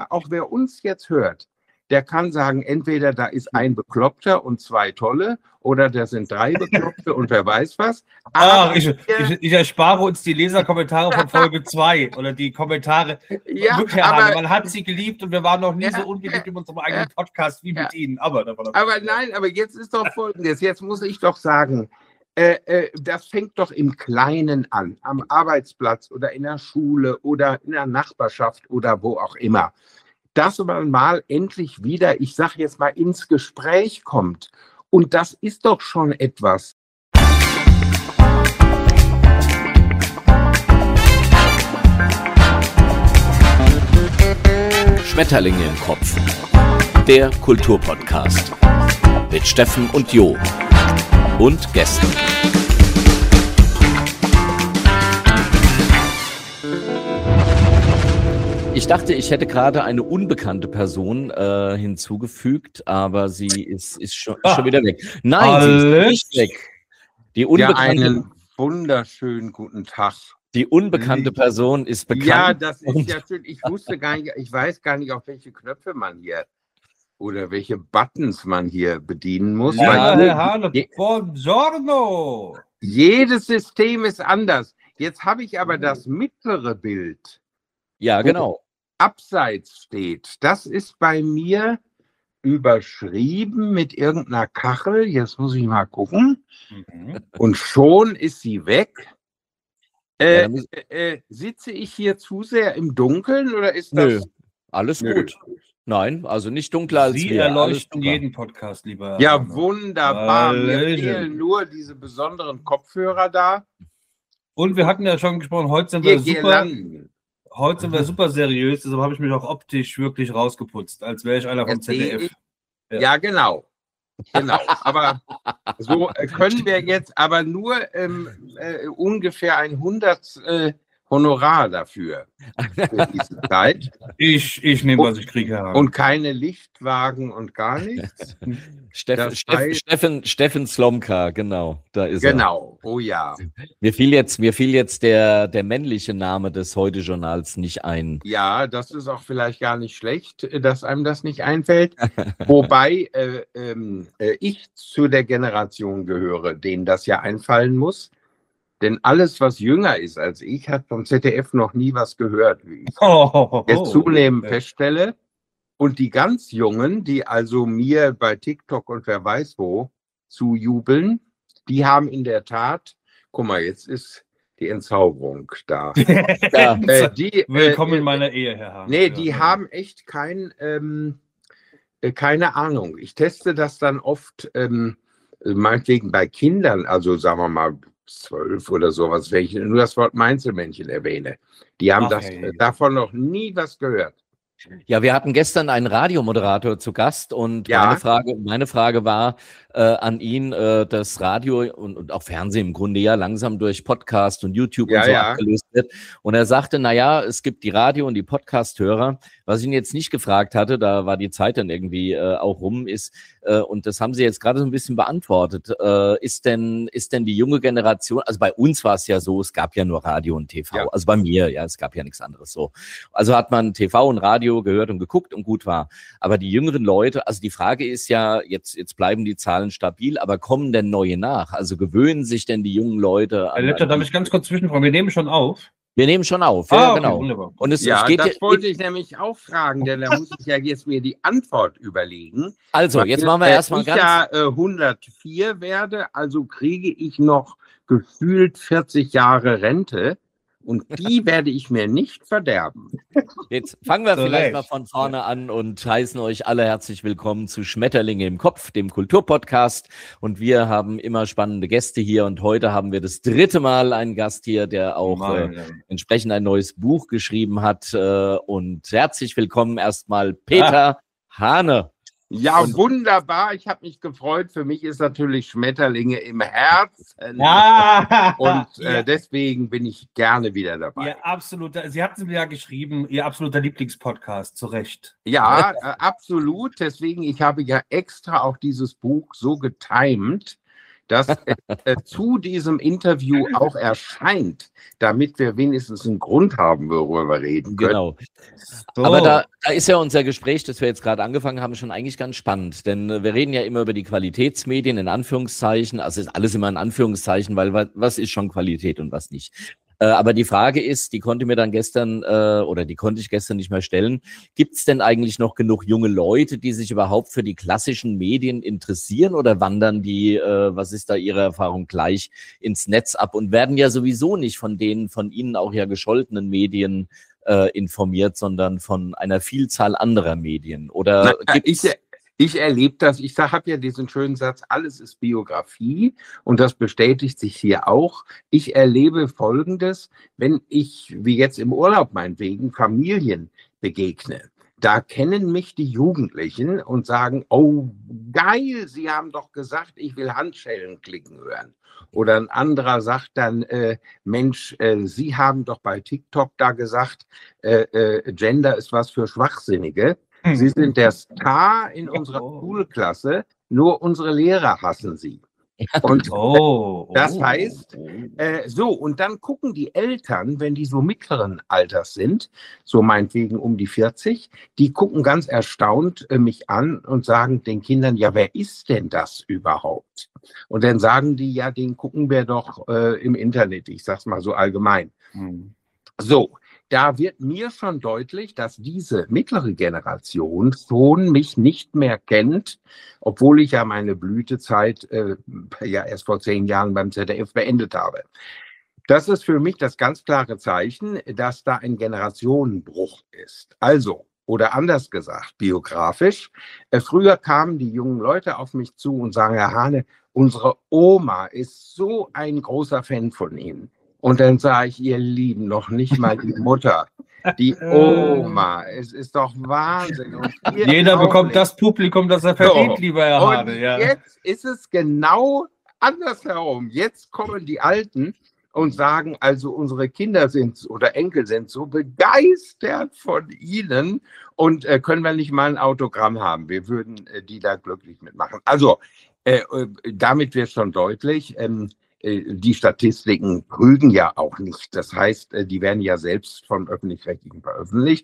aber auch wer uns jetzt hört, der kann sagen, entweder da ist ein Bekloppter und 2 Tolle oder da sind 3 Bekloppte und wer weiß was. Aber ich erspare uns die Leserkommentare von Folge 2 oder die Kommentare. Ja, wirklich, Herr Hane, man hat sie geliebt und wir waren noch nie so ungeliebt in unserem eigenen Podcast wie mit Ihnen. Aber jetzt ist doch Folgendes, jetzt muss ich doch sagen, das fängt doch im Kleinen an, am Arbeitsplatz oder in der Schule oder in der Nachbarschaft oder wo auch immer. Dass man mal endlich wieder, ich sage jetzt mal, ins Gespräch kommt. Und das ist doch schon etwas. Schmetterlinge im Kopf. Der Kulturpodcast. Mit Steffen und Jo. Und Gästen. Ich dachte, ich hätte gerade eine unbekannte Person hinzugefügt, aber sie ist schon wieder weg. Nein, sie ist nicht weg. Die unbekannte, einen wunderschönen guten Tag. Die unbekannte Person ist bekannt. Ja, das ist ja schön. Ich weiß gar nicht, auf welche Knöpfe man hier oder welche Buttons man hier bedienen muss. Ja, Herr Hane, buongiorno. Jedes System ist anders. Jetzt habe ich aber das mittlere Bild. Ja, genau. Abseits steht. Das ist bei mir überschrieben mit irgendeiner Kachel. Jetzt muss ich mal gucken. Und schon ist sie weg. Sitze ich hier zu sehr im Dunkeln oder ist das? Nö, alles gut. Nein, also nicht dunkler als Sie wir. erleuchten jeden Podcast, lieber. Ja, wunderbar. Mir fehlen nur diese besonderen Kopfhörer da. Und wir hatten ja schon gesprochen, heute sind wir super seriös, deshalb habe ich mich auch optisch wirklich rausgeputzt, als wäre ich einer vom ZDF. Ja, genau. Aber so können wir jetzt aber nur ungefähr ein 100 Honorar dafür für diese Zeit. Ich nehme, was ich kriege, Herr Hane. Und keine Lichtwagen und gar nichts. Steffen Slomka, genau, da ist er. Genau, oh ja. Mir fiel jetzt der männliche Name des Heute-Journals nicht ein. Ja, das ist auch vielleicht gar nicht schlecht, dass einem das nicht einfällt. Wobei ich zu der Generation gehöre, denen das ja einfallen muss. Denn alles, was jünger ist als ich, hat vom ZDF noch nie was gehört, wie ich jetzt zunehmend feststelle. Und die ganz Jungen, die also mir bei TikTok und wer weiß wo zujubeln, die haben in der Tat, guck mal, jetzt ist die Entzauberung da. Willkommen in meiner Ehe, Herr Hane. Nee, die haben echt keine Ahnung. Ich teste das dann oft, meinetwegen bei Kindern, also sagen wir mal 12 oder sowas, wenn ich nur das Wort Mainzelmännchen erwähne. Die haben davon noch nie was gehört. Ja, wir hatten gestern einen Radiomoderator zu Gast und meine Frage war an ihn, dass Radio und auch Fernsehen im Grunde ja langsam durch Podcast und YouTube und so abgelöst wird. Und er sagte, naja, es gibt die Radio- und die Podcast-Hörer. Was ich ihn jetzt nicht gefragt hatte, da war die Zeit dann irgendwie auch rum, ist, und das haben Sie jetzt gerade so ein bisschen beantwortet, ist denn die junge Generation, also bei uns war es ja so, es gab ja nur Radio und TV, also bei mir, ja, es gab ja nichts anderes so. Also hat man TV und Radio gehört und geguckt und gut war. Aber die jüngeren Leute, also die Frage ist ja, jetzt bleiben die Zahlen stabil, aber kommen denn neue nach? Also gewöhnen sich denn die jungen Leute an? Herr Lepter, darf ich ganz kurz zwischenfragen? Wir nehmen schon auf. Wir nehmen schon auf, ja, genau. Wunderbar. Und das wollte ich nämlich auch fragen, denn da muss ich ja jetzt mir die Antwort überlegen. Also, jetzt machen wir erstmal ganz... Wenn ich 104 werde, also kriege ich noch gefühlt 40 Jahre Rente. Und die werde ich mir nicht verderben. Jetzt fangen wir vielleicht mal von vorne an und heißen euch alle herzlich willkommen zu Schmetterlinge im Kopf, dem Kulturpodcast. Und wir haben immer spannende Gäste hier. Und heute haben wir das 3. Mal einen Gast hier, der auch entsprechend ein neues Buch geschrieben hat. Und herzlich willkommen erstmal Peter Hane. Ja, wunderbar. Ich habe mich gefreut. Für mich ist natürlich Schmetterlinge im Herzen. Und deswegen bin ich gerne wieder dabei. Sie hatten es mir ja geschrieben, Ihr absoluter Lieblingspodcast, zu Recht. Ja, absolut. Deswegen, ich habe ja extra auch dieses Buch so getimt, das zu diesem Interview auch erscheint, damit wir wenigstens einen Grund haben, worüber wir reden können. Genau. So. Aber da ist ja unser Gespräch, das wir jetzt gerade angefangen haben, schon eigentlich ganz spannend, denn wir reden ja immer über die Qualitätsmedien in Anführungszeichen, also ist alles immer in Anführungszeichen, weil was ist schon Qualität und was nicht. Aber die Frage ist, die konnte ich gestern nicht mehr stellen, gibt es denn eigentlich noch genug junge Leute, die sich überhaupt für die klassischen Medien interessieren oder wandern die, was ist da Ihre Erfahrung, gleich ins Netz ab und werden ja sowieso nicht von den von Ihnen auch ja gescholtenen Medien informiert, sondern von einer Vielzahl anderer Medien? Oder Ich erlebe das, ich habe ja diesen schönen Satz, alles ist Biografie und das bestätigt sich hier auch. Ich erlebe Folgendes, wenn ich, wie jetzt im Urlaub meinetwegen, Familien begegne. Da kennen mich die Jugendlichen und sagen, oh geil, Sie haben doch gesagt, ich will Handschellen klicken hören. Oder ein anderer sagt dann, Mensch, Sie haben doch bei TikTok da gesagt, Gender ist was für Schwachsinnige. Sie sind der Star in unserer Schulklasse, nur unsere Lehrer hassen Sie. Und das heißt, und dann gucken die Eltern, wenn die so mittleren Alters sind, so meinetwegen um die 40, die gucken ganz erstaunt mich an und sagen den Kindern, ja, wer ist denn das überhaupt? Und dann sagen die, ja, den gucken wir doch im Internet, ich sag's mal so allgemein. So. Da wird mir schon deutlich, dass diese mittlere Generation schon mich nicht mehr kennt, obwohl ich ja meine Blütezeit ja erst vor 10 Jahren beim ZDF beendet habe. Das ist für mich das ganz klare Zeichen, dass da ein Generationenbruch ist. Also, oder anders gesagt, biografisch, früher kamen die jungen Leute auf mich zu und sagen, Herr Hane, unsere Oma ist so ein großer Fan von Ihnen. Und dann sage ich, ihr Lieben, noch nicht mal die Mutter, die Oma, es ist doch Wahnsinn. Und jeder bekommt das Publikum, das er verdient, lieber Herr Hane. Und jetzt ist es genau andersherum. Jetzt kommen die Alten und sagen, also unsere Kinder oder Enkel sind so begeistert von Ihnen und können wir nicht mal ein Autogramm haben? Wir würden die da glücklich mitmachen. Also damit wird schon deutlich, die Statistiken trügen ja auch nicht. Das heißt, die werden ja selbst vom Öffentlich-Rechtlichen veröffentlicht.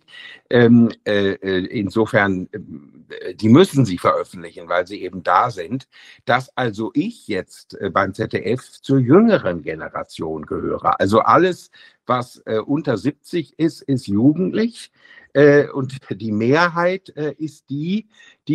Insofern, die müssen sie veröffentlichen, weil sie eben da sind. Dass also ich jetzt beim ZDF zur jüngeren Generation gehöre. Also alles, was unter 70 ist, ist jugendlich. Und die Mehrheit ist die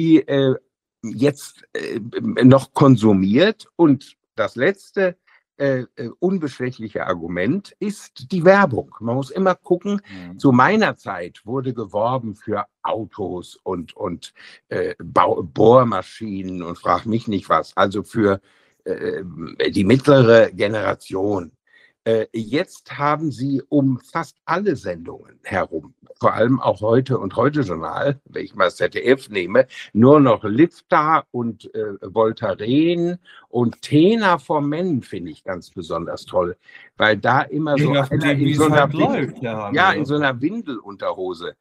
jetzt noch konsumiert. Und das letzte unbestechliche Argument ist die Werbung. Man muss immer gucken, zu meiner Zeit wurde geworben für Autos und Bohrmaschinen und frag mich nicht was, also für die mittlere Generation. Jetzt haben sie um fast alle Sendungen herum, vor allem auch Heute und Heute-Journal, wenn ich mal das ZDF nehme, nur noch Lifter und Voltaren und Tena for Men finde ich ganz besonders toll, weil da immer so einer in so einer in so einer Windelunterhose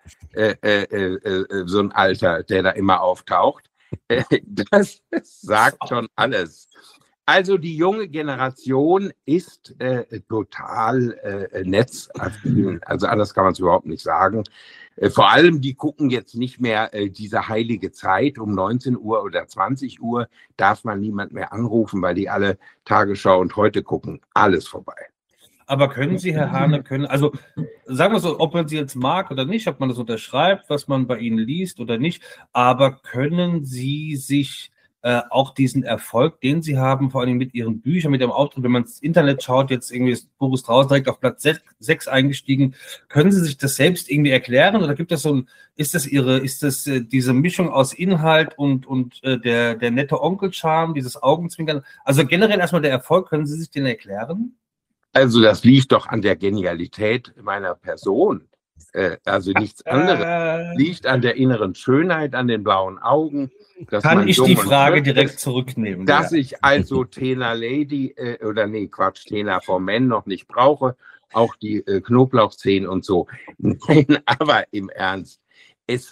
so ein Alter, der da immer auftaucht, das sagt schon alles. Also die junge Generation ist total netzaffin, also anders kann man es überhaupt nicht sagen. Vor allem, die gucken jetzt nicht mehr diese heilige Zeit, um 19 Uhr oder 20 Uhr darf man niemand mehr anrufen, weil die alle Tagesschau und Heute gucken. Alles vorbei. Aber können Sie, Herr Hane, also sagen wir so, ob man Sie jetzt mag oder nicht, ob man das unterschreibt, was man bei Ihnen liest oder nicht, aber können Sie sich auch diesen Erfolg, den Sie haben, vor allem mit Ihren Büchern, mit Ihrem Auftritt, wenn man ins Internet schaut, jetzt irgendwie ist Buch ist draußen direkt auf Platz 6 eingestiegen, können Sie sich das selbst irgendwie erklären oder gibt es ist das diese Mischung aus Inhalt und der nette Onkelcharme, dieses Augenzwinkern, also generell erstmal der Erfolg, können Sie sich den erklären? Also das liegt doch an der Genialität meiner Person. Also nichts anderes. Liegt an der inneren Schönheit, an den blauen Augen. Kann ich die Frage direkt zurücknehmen? Dass ich also Tena Lady Tena for Men noch nicht brauche, auch die Knoblauchzehen und so. Nein, aber im Ernst. Ich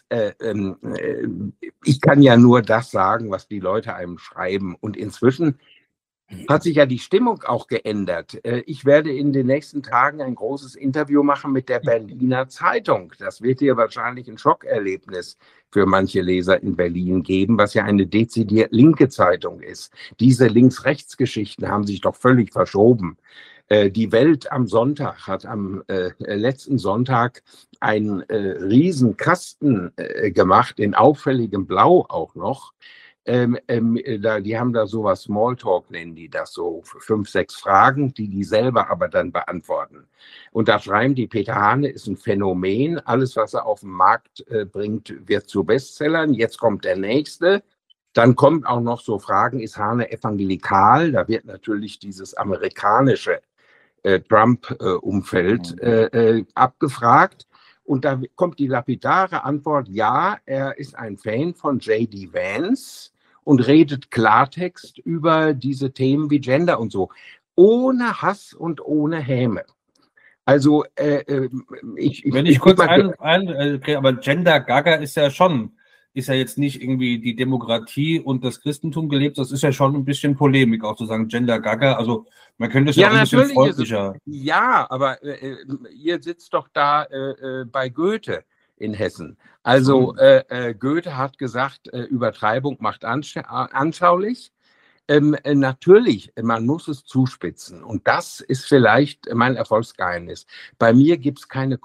kann ja nur das sagen, was die Leute einem schreiben. Und inzwischen hat sich ja die Stimmung auch geändert. Ich werde in den nächsten Tagen ein großes Interview machen mit der Berliner Zeitung. Das wird hier wahrscheinlich ein Schockerlebnis für manche Leser in Berlin geben, was ja eine dezidiert linke Zeitung ist. Diese Links-Rechts-Geschichten haben sich doch völlig verschoben. Die Welt am Sonntag hat am letzten Sonntag einen riesen Kasten gemacht, in auffälligem Blau auch noch. Die haben da sowas, Smalltalk nennen die das, so 5, 6 Fragen, die selber aber dann beantworten. Und da schreiben die, Peter Hane ist ein Phänomen, alles, was er auf den Markt bringt, wird zu Bestsellern, jetzt kommt der nächste. Dann kommt auch noch so Fragen, ist Hane evangelikal? Da wird natürlich dieses amerikanische Trump-Umfeld abgefragt. Und da kommt die lapidare Antwort, ja, er ist ein Fan von J.D. Vance und redet Klartext über diese Themen wie Gender und so, ohne Hass und ohne Häme. Also wenn ich kurz aber Gender Gaga ist ja jetzt nicht irgendwie die Demokratie und das Christentum gelebt, das ist ja schon ein bisschen Polemik, auch zu sagen Gender Gaga, also man könnte es ja auch ein bisschen freundlicher. Ja, aber ihr sitzt doch da bei Goethe in Hessen. Also Goethe hat gesagt, Übertreibung macht anschaulich. Natürlich, man muss es zuspitzen und das ist vielleicht mein Erfolgsgeheimnis. Bei mir gibt es keine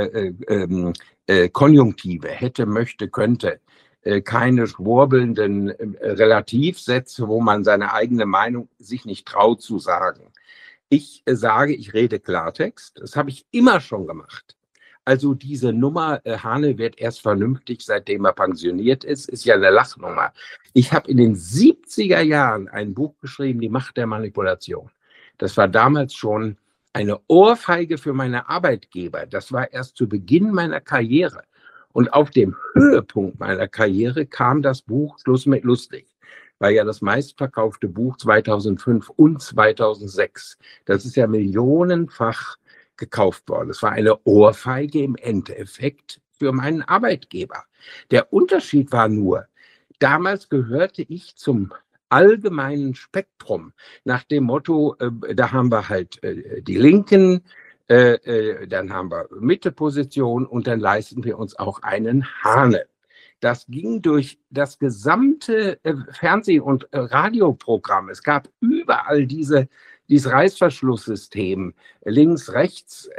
Konjunktive, hätte, möchte, könnte, keine schwurbelnden Relativsätze, wo man seine eigene Meinung sich nicht traut zu sagen. Ich sage, ich rede Klartext, das habe ich immer schon gemacht. Also diese Nummer, Hane wird erst vernünftig, seitdem er pensioniert ist ja eine Lachnummer. Ich habe in den 70er Jahren ein Buch geschrieben, Die Macht der Manipulation. Das war damals schon eine Ohrfeige für meine Arbeitgeber. Das war erst zu Beginn meiner Karriere. Und auf dem Höhepunkt meiner Karriere kam das Buch Schluss mit lustig. War ja das meistverkaufte Buch 2005 und 2006. Das ist ja millionenfach gekauft worden. Es war eine Ohrfeige im Endeffekt für meinen Arbeitgeber. Der Unterschied war nur, damals gehörte ich zum allgemeinen Spektrum nach dem Motto, da haben wir halt die Linken, dann haben wir Mitteposition und dann leisten wir uns auch einen Hane. Das ging durch das gesamte Fernseh- und Radioprogramm. Es gab überall dieses Reißverschlusssystem, links, rechts.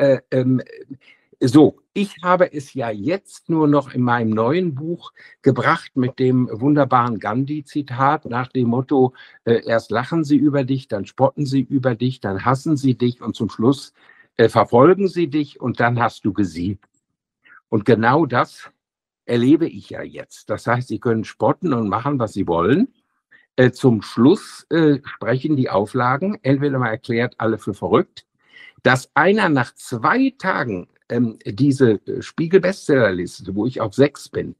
So, ich habe es ja jetzt nur noch in meinem neuen Buch gebracht mit dem wunderbaren Gandhi-Zitat nach dem Motto, erst lachen sie über dich, dann spotten sie über dich, dann hassen sie dich und zum Schluss verfolgen sie dich und dann hast du gesiegt. Und genau das erlebe ich ja jetzt. Das heißt, sie können spotten und machen, was sie wollen. Zum Schluss sprechen die Auflagen, entweder man erklärt alle für verrückt, dass einer nach 2 Tagen diese Spiegel-Bestsellerliste, wo ich auf 6 bin,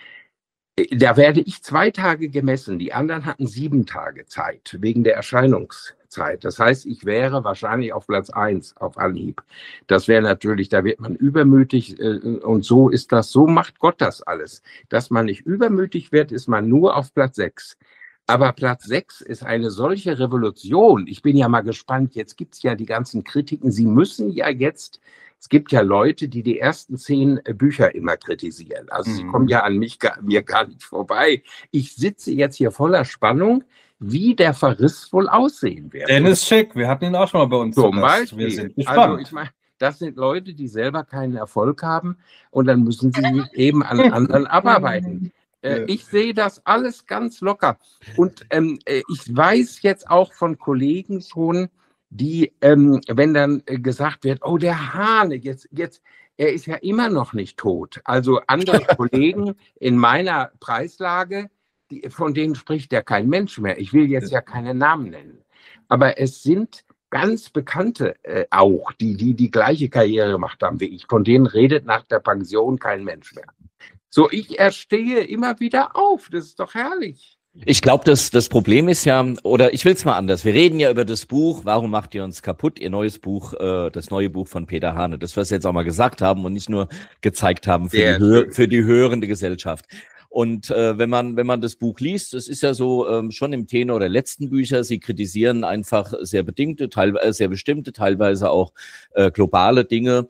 da werde ich 2 Tage gemessen, die anderen hatten 7 Tage Zeit wegen der Erscheinungszeit. Das heißt, ich wäre wahrscheinlich auf Platz 1 auf Anhieb. Das wäre natürlich, da wird man übermütig und so ist das, so macht Gott das alles. Dass man nicht übermütig wird, ist man nur auf Platz 6. Aber Platz 6 ist eine solche Revolution. Ich bin ja mal gespannt, jetzt gibt es ja die ganzen Kritiken, sie müssen ja jetzt, es gibt ja Leute, die die ersten 10 Bücher immer kritisieren. Also sie kommen ja an mir gar nicht vorbei. Ich sitze jetzt hier voller Spannung, wie der Verriss wohl aussehen wird. Dennis Schick, wir hatten ihn auch schon mal bei uns. Zum Beispiel. Wir sind gespannt. Also ich meine, das sind Leute, die selber keinen Erfolg haben und dann müssen sie sich eben an anderen abarbeiten. Ich sehe das alles ganz locker. Und ich weiß jetzt auch von Kollegen schon, die, wenn dann gesagt wird, oh, der Hane, jetzt, er ist ja immer noch nicht tot. Also andere Kollegen in meiner Preislage, von denen spricht ja kein Mensch mehr. Ich will jetzt ja keine Namen nennen. Aber es sind ganz Bekannte auch, die gleiche Karriere gemacht haben wie ich. Von denen redet nach der Pension kein Mensch mehr. So, ich erstehe immer wieder auf. Das ist doch herrlich. Ich glaube, das Problem ist ja, oder ich will es mal anders. Wir reden ja über das Buch, Warum macht ihr uns kaputt? Ihr neues Buch, das neue Buch von Peter Hane. Das, was wir jetzt auch mal gesagt haben und nicht nur gezeigt haben für die hörende Gesellschaft. Und wenn man das Buch liest, es ist ja so schon im Tenor der letzten Bücher, sie kritisieren einfach sehr bestimmte, teilweise auch globale Dinge.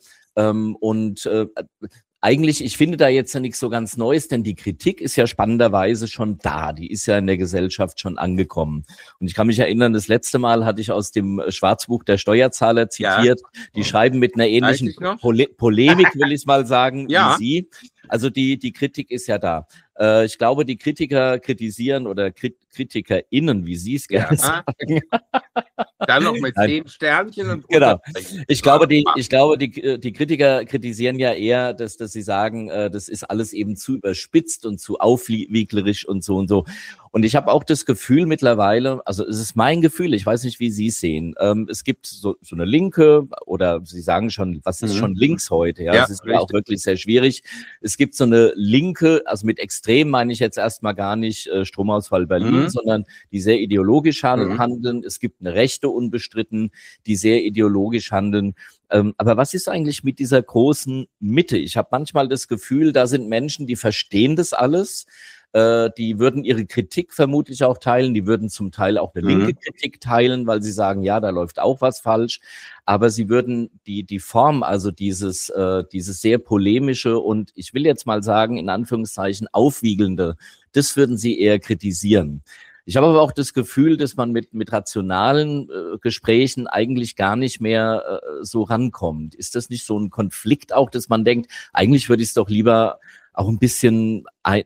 Eigentlich, ich finde da jetzt ja nichts so ganz Neues, denn die Kritik ist ja spannenderweise schon da. Die ist ja in der Gesellschaft schon angekommen. Und ich kann mich erinnern, das letzte Mal hatte ich aus dem Schwarzbuch der Steuerzahler zitiert. Ja. Die schreiben mit einer ähnlichen Polemik, will ich mal sagen, wie Sie. Also die Kritik ist ja da. Ich glaube, die Kritiker kritisieren oder KritikerInnen, wie Sie es gerne sagen. Dann noch mit 10 Sternchen und genau. Ich glaube, die Kritiker kritisieren ja eher, dass sie sagen, das ist alles eben zu überspitzt und zu aufwieglerisch und so und so. Und ich habe auch das Gefühl mittlerweile, also es ist mein Gefühl, ich weiß nicht, wie Sie es sehen. Es gibt so eine Linke, oder Sie sagen schon, was ist schon links heute? Ja, es ist ja auch wirklich sehr schwierig. Es gibt so eine Linke, also mit extrem meine ich jetzt erstmal gar nicht Stromausfall Berlin, sondern die sehr ideologisch handeln. Es gibt eine Rechte unbestritten, die sehr ideologisch handeln. Aber was ist eigentlich mit dieser großen Mitte? Ich habe manchmal das Gefühl, da sind Menschen, die verstehen das alles. Die würden ihre Kritik vermutlich auch teilen, die würden zum Teil auch eine linke Kritik teilen, weil sie sagen, ja, da läuft auch was falsch, aber sie würden die Form, also dieses sehr polemische und ich will jetzt mal sagen, in Anführungszeichen aufwiegelnde, das würden sie eher kritisieren. Ich habe aber auch das Gefühl, dass man mit rationalen Gesprächen eigentlich gar nicht mehr so rankommt. Ist das nicht so ein Konflikt auch, dass man denkt, eigentlich würde ich es doch lieber auch ein bisschen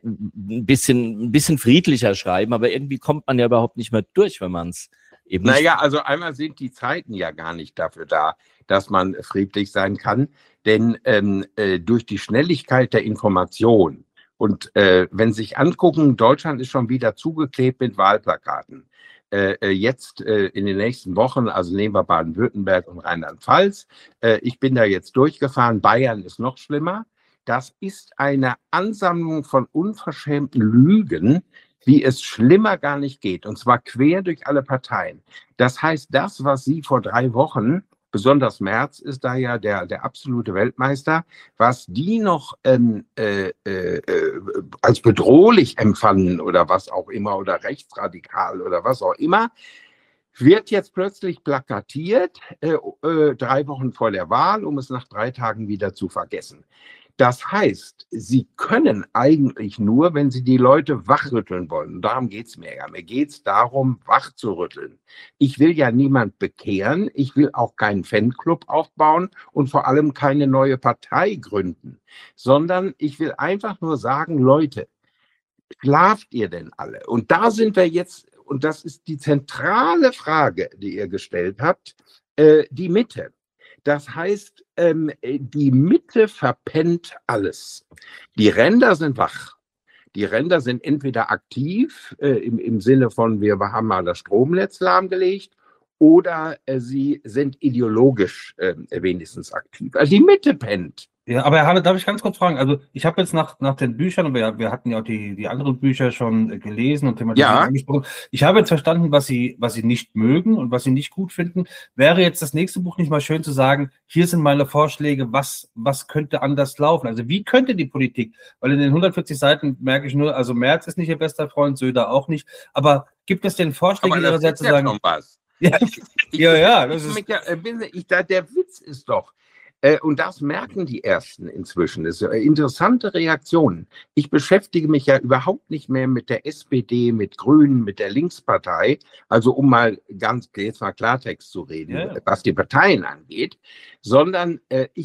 friedlicher schreiben, aber irgendwie kommt man ja überhaupt nicht mehr durch, wenn man es eben nicht... Naja, also einmal sind die Zeiten ja gar nicht dafür da, dass man friedlich sein kann, denn durch die Schnelligkeit der Information und wenn Sie sich angucken, Deutschland ist schon wieder zugeklebt mit Wahlplakaten. Jetzt in den nächsten Wochen, also nehmen wir Baden-Württemberg und Rheinland-Pfalz, ich bin da jetzt durchgefahren, Bayern ist noch schlimmer. Das ist eine Ansammlung von unverschämten Lügen, wie es schlimmer gar nicht geht, und zwar quer durch alle Parteien. Das heißt, das, was Sie vor 3 Wochen, besonders Merz ist da ja der absolute Weltmeister, was die noch als bedrohlich empfanden oder was auch immer oder rechtsradikal oder was auch immer, wird jetzt plötzlich plakatiert, 3 Wochen vor der Wahl, um es nach 3 Tagen wieder zu vergessen. Das heißt, Sie können eigentlich nur, wenn Sie die Leute wachrütteln wollen, darum geht es mir ja, mir geht es darum, wach zu rütteln. Ich will ja niemand bekehren, ich will auch keinen Fanclub aufbauen und vor allem keine neue Partei gründen, sondern ich will einfach nur sagen, Leute, schlaft ihr denn alle? Und da sind wir jetzt, und das ist die zentrale Frage, die ihr gestellt habt, die Mitte. Das heißt, die Mitte verpennt alles. Die Ränder sind wach. Die Ränder sind entweder aktiv, im Sinne von, wir haben mal das Stromnetz lahmgelegt, oder sie sind ideologisch wenigstens aktiv. Also die Mitte pennt. Ja, aber Herr Hane, darf ich ganz kurz fragen? Also ich habe jetzt nach den Büchern, und wir hatten ja auch die anderen Bücher schon gelesen und thematisiert angesprochen. Ich habe jetzt verstanden, was Sie nicht mögen und was Sie nicht gut finden. Wäre jetzt das nächste Buch nicht mal schön zu sagen, hier sind meine Vorschläge, was könnte anders laufen? Also wie könnte die Politik, weil in den 140 Seiten merke ich nur, also Merz ist nicht Ihr bester Freund, Söder auch nicht, aber gibt es den Vorschlag Ihrerseits zu sagen... Was. Ja, das ist... Der Witz ist doch, und das merken die Ersten inzwischen. Das sind interessante Reaktionen. Ich beschäftige mich ja überhaupt nicht mehr mit der SPD, mit Grünen, mit der Linkspartei. Also um mal jetzt mal Klartext zu reden, was die Parteien angeht, sondern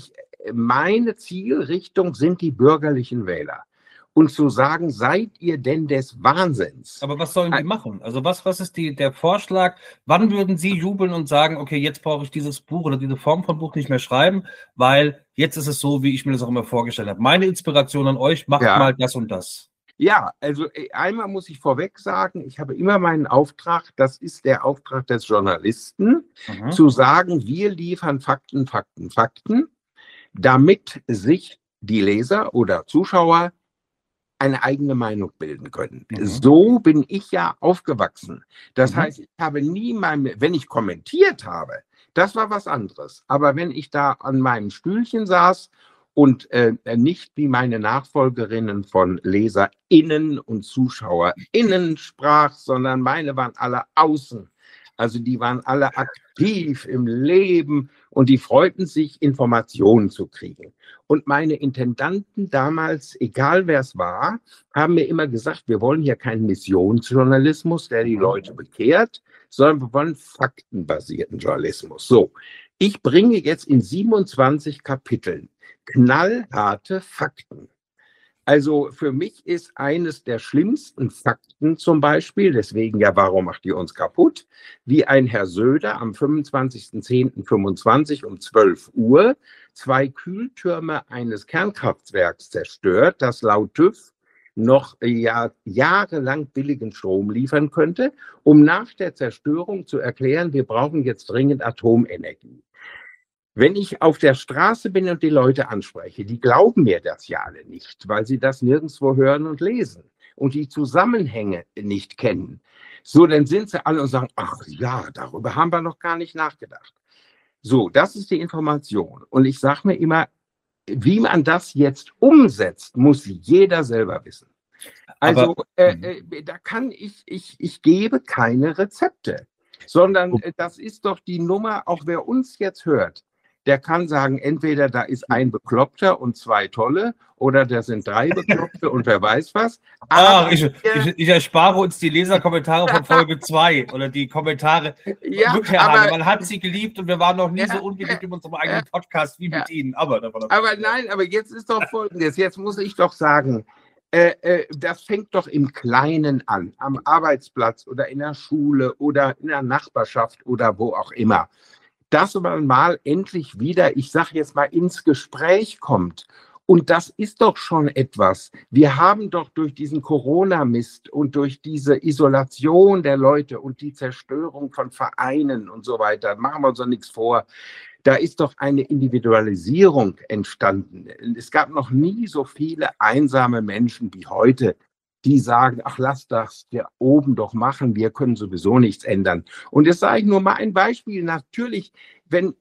meine Zielrichtung sind die bürgerlichen Wähler. Und zu sagen, seid ihr denn des Wahnsinns? Aber was sollen die machen? Also was ist der Vorschlag? Wann würden Sie jubeln und sagen, okay, jetzt brauche ich dieses Buch oder diese Form von Buch nicht mehr schreiben, weil jetzt ist es so, wie ich mir das auch immer vorgestellt habe. Meine Inspiration an euch, macht mal das und das. Ja, also einmal muss ich vorweg sagen, ich habe immer meinen Auftrag, das ist der Auftrag des Journalisten, zu sagen, wir liefern Fakten, Fakten, Fakten, damit sich die Leser oder Zuschauer eine eigene Meinung bilden können. So bin ich ja aufgewachsen. Das heißt, ich habe nie wenn ich kommentiert habe, das war was anderes. Aber wenn ich da an meinem Stühlchen saß und nicht wie meine Nachfolgerinnen von LeserInnen und ZuschauerInnen sprach, sondern meine waren alle außen. Also die waren alle aktiv im Leben und die freuten sich, Informationen zu kriegen. Und meine Intendanten damals, egal wer es war, haben mir immer gesagt, wir wollen hier keinen Missionsjournalismus, der die Leute bekehrt, sondern wir wollen faktenbasierten Journalismus. So, ich bringe jetzt in 27 Kapiteln knallharte Fakten. Also für mich ist eines der schlimmsten Fakten zum Beispiel, deswegen ja, warum macht ihr uns kaputt, wie ein Herr Söder am 25.10.25 um 12 Uhr 2 Kühltürme eines Kernkraftwerks zerstört, das laut TÜV noch jahrelang billigen Strom liefern könnte, um nach der Zerstörung zu erklären, wir brauchen jetzt dringend Atomenergie. Wenn ich auf der Straße bin und die Leute anspreche, die glauben mir das ja alle nicht, weil sie das nirgendwo hören und lesen und die Zusammenhänge nicht kennen. So, dann sind sie alle und sagen, ach ja, darüber haben wir noch gar nicht nachgedacht. So, das ist die Information. Und ich sage mir immer, wie man das jetzt umsetzt, muss jeder selber wissen. Also, da kann ich gebe keine Rezepte, sondern das ist doch die Nummer, auch wer uns jetzt hört, der kann sagen, entweder da ist ein Bekloppter und 2 Tolle oder da sind 3 Bekloppte und wer weiß was. Ich erspare uns die Leserkommentare von Folge 2 oder die Kommentare. Ja, wirklich, aber, man hat sie geliebt und wir waren noch nie so ungeliebt in unserem eigenen Podcast wie mit Ihnen. Aber jetzt ist doch Folgendes, jetzt muss ich doch sagen, das fängt doch im Kleinen an, am Arbeitsplatz oder in der Schule oder in der Nachbarschaft oder wo auch immer. Dass man mal endlich wieder, ich sage jetzt mal, ins Gespräch kommt. Und das ist doch schon etwas. Wir haben doch durch diesen Corona-Mist und durch diese Isolation der Leute und die Zerstörung von Vereinen und so weiter, machen wir uns doch nichts vor, da ist doch eine Individualisierung entstanden. Es gab noch nie so viele einsame Menschen wie heute, die sagen, ach, lass das der oben doch machen, wir können sowieso nichts ändern. Und jetzt sage ich nur mal ein Beispiel. Natürlich, wenn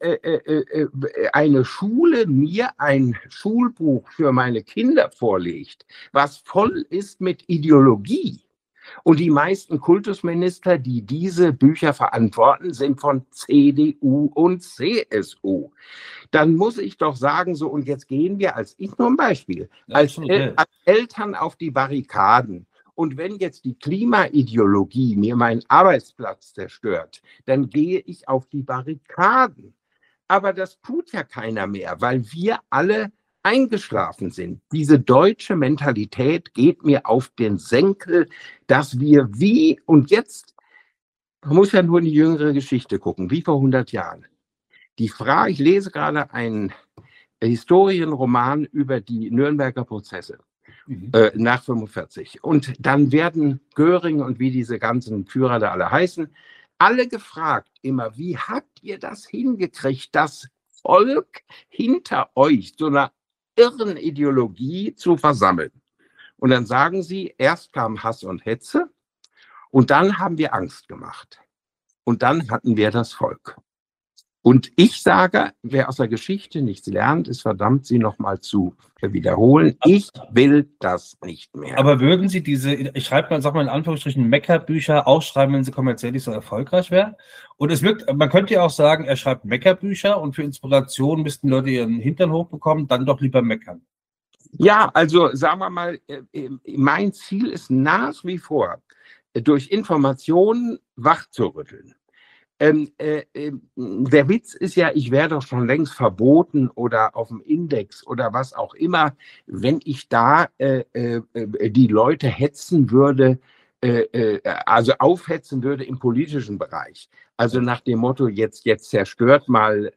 eine Schule mir ein Schulbuch für meine Kinder vorlegt, was voll ist mit Ideologie, und die meisten Kultusminister, die diese Bücher verantworten, sind von CDU und CSU. Dann muss ich doch sagen, so, und jetzt gehen wir nur ein Beispiel, als Eltern auf die Barrikaden. Und wenn jetzt die Klimaideologie mir meinen Arbeitsplatz zerstört, dann gehe ich auf die Barrikaden. Aber das tut ja keiner mehr, weil wir alle eingeschlafen sind. Diese deutsche Mentalität geht mir auf den Senkel, dass wir und jetzt, man muss ja nur in die jüngere Geschichte gucken, wie vor 100 Jahren. Die Frage, ich lese gerade einen Historienroman über die Nürnberger Prozesse nach 45. Und dann werden Göring und wie diese ganzen Führer da alle heißen, alle gefragt immer, wie habt ihr das hingekriegt, das Volk hinter euch, so einer irren Ideologie zu versammeln? Und dann sagen sie, erst kam Hass und Hetze und dann haben wir Angst gemacht. Und dann hatten wir das Volk. Und ich sage, wer aus der Geschichte nichts lernt, ist verdammt, sie nochmal zu wiederholen. Ich will das nicht mehr. Aber würden Sie ich schreibe mal, sag mal in Anführungsstrichen, Meckerbücher ausschreiben, wenn sie kommerziell nicht so erfolgreich wären? Und man könnte ja auch sagen, er schreibt Meckerbücher und für Inspiration müssten Leute ihren Hintern hochbekommen, dann doch lieber meckern. Ja, also sagen wir mal, mein Ziel ist nach wie vor, durch Informationen wachzurütteln. Der Witz ist ja, ich wäre doch schon längst verboten oder auf dem Index oder was auch immer, wenn ich da die Leute hetzen würde, also aufhetzen würde im politischen Bereich. Also nach dem Motto, jetzt zerstört mal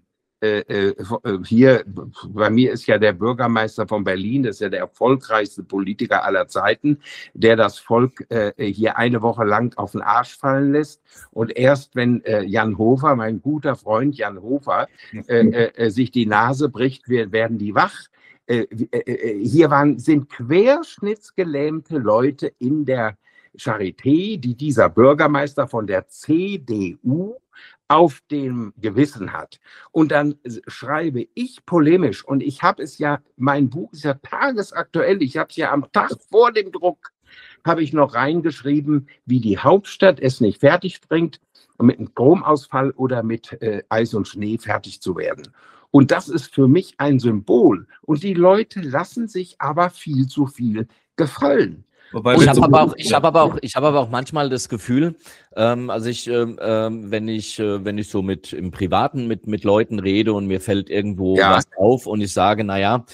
hier, bei mir ist ja der Bürgermeister von Berlin, das ist ja der erfolgreichste Politiker aller Zeiten, der das Volk hier eine Woche lang auf den Arsch fallen lässt. Und erst wenn Jan Hofer, mein guter Freund Jan Hofer, sich die Nase bricht, werden die wach. Hier sind querschnittsgelähmte Leute in der Charité, die dieser Bürgermeister von der CDU auf dem Gewissen hat. Und dann schreibe ich polemisch, und ich habe es ja, mein Buch ist ja tagesaktuell, ich habe es ja am Tag vor dem Druck, habe ich noch reingeschrieben, wie die Hauptstadt es nicht fertig bringt, mit einem Stromausfall oder mit Eis und Schnee fertig zu werden. Und das ist für mich ein Symbol. Und die Leute lassen sich aber viel zu viel gefallen. Ich habe aber auch manchmal das Gefühl, wenn ich so im Privaten mit Leuten rede und mir fällt irgendwo was auf und ich sage, naja,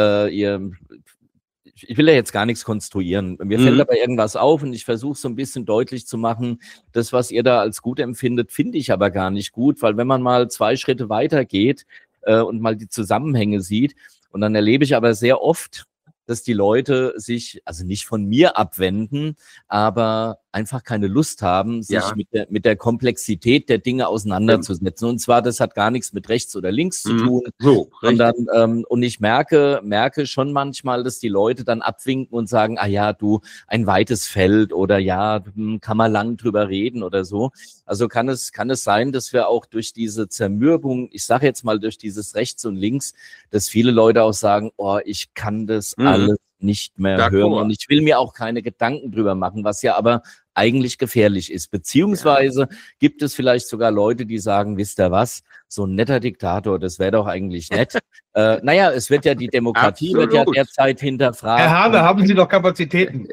ich will ja jetzt gar nichts konstruieren. Mir fällt aber irgendwas auf und ich versuche so ein bisschen deutlich zu machen, das, was ihr da als gut empfindet, finde ich aber gar nicht gut, weil wenn man mal 2 Schritte weiter geht und mal die Zusammenhänge sieht, und dann erlebe ich aber sehr oft, dass die Leute sich, also nicht von mir abwenden, aber einfach keine Lust haben, sich mit der Komplexität der Dinge auseinanderzusetzen. Und zwar, das hat gar nichts mit rechts oder links zu tun, sondern und ich merke schon manchmal, dass die Leute dann abwinken und sagen, ah ja, du, ein weites Feld oder ja, kann man lang drüber reden oder so. Also kann es sein, dass wir auch durch diese Zermürbung, ich sage jetzt mal durch dieses Rechts und Links, dass viele Leute auch sagen, oh, ich kann das alles nicht mehr hören und ich will mir auch keine Gedanken drüber machen, was ja aber eigentlich gefährlich ist. Beziehungsweise gibt es vielleicht sogar Leute, die sagen, wisst ihr was, so ein netter Diktator, das wäre doch eigentlich nett. Naja, es wird ja die Demokratie wird ja derzeit hinterfragt. Herr Hane, haben Sie noch Kapazitäten?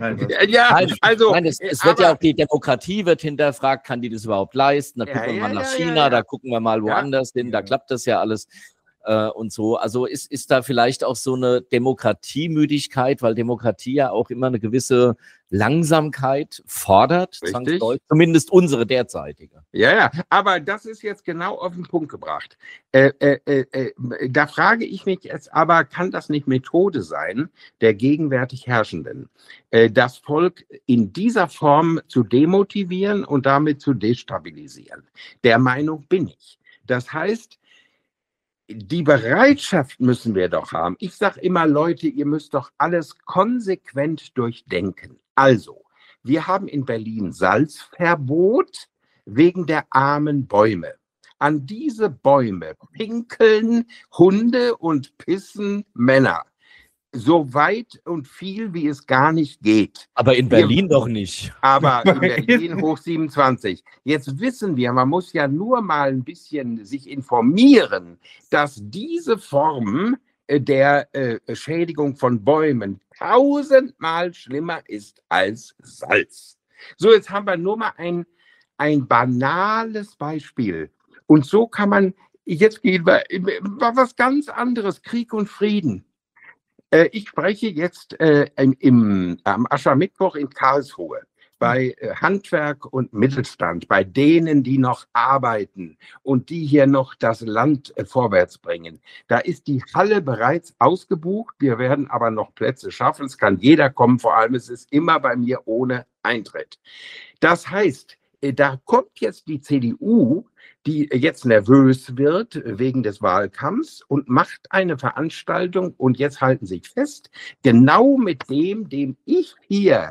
Es wird ja auch die Demokratie wird hinterfragt, kann die das überhaupt leisten? Da gucken wir mal nach China, da gucken wir mal woanders hin, da klappt das ja alles. Und so. Also ist da vielleicht auch so eine Demokratiemüdigkeit, weil Demokratie ja auch immer eine gewisse Langsamkeit fordert, zumindest unsere derzeitige. Ja, aber das ist jetzt genau auf den Punkt gebracht. Da frage ich mich jetzt aber, kann das nicht Methode sein, der gegenwärtig Herrschenden, das Volk in dieser Form zu demotivieren und damit zu destabilisieren? Der Meinung bin ich. Das heißt, die Bereitschaft müssen wir doch haben. Ich sage immer, Leute, ihr müsst doch alles konsequent durchdenken. Also, wir haben in Berlin Salzverbot wegen der armen Bäume. An diese Bäume pinkeln Hunde und pissen Männer. So weit und viel, wie es gar nicht geht. Aber in Berlin doch nicht. Aber in Berlin hoch 27. Jetzt wissen wir, man muss ja nur mal ein bisschen sich informieren, dass diese Form der Schädigung von Bäumen 1000-mal schlimmer ist als Salz. So, jetzt haben wir nur mal ein banales Beispiel. Und so kann man, jetzt gehen wir was ganz anderes, Krieg und Frieden. Ich spreche jetzt am Aschermittwoch in Karlsruhe bei Handwerk und Mittelstand, bei denen, die noch arbeiten und die hier noch das Land vorwärts bringen. Da ist die Halle bereits ausgebucht. Wir werden aber noch Plätze schaffen. Es kann jeder kommen. Vor allem, es ist immer bei mir ohne Eintritt. Das heißt, da kommt jetzt die CDU, die jetzt nervös wird wegen des Wahlkampfs und macht eine Veranstaltung, und jetzt halten Sie sich fest, genau mit dem ich hier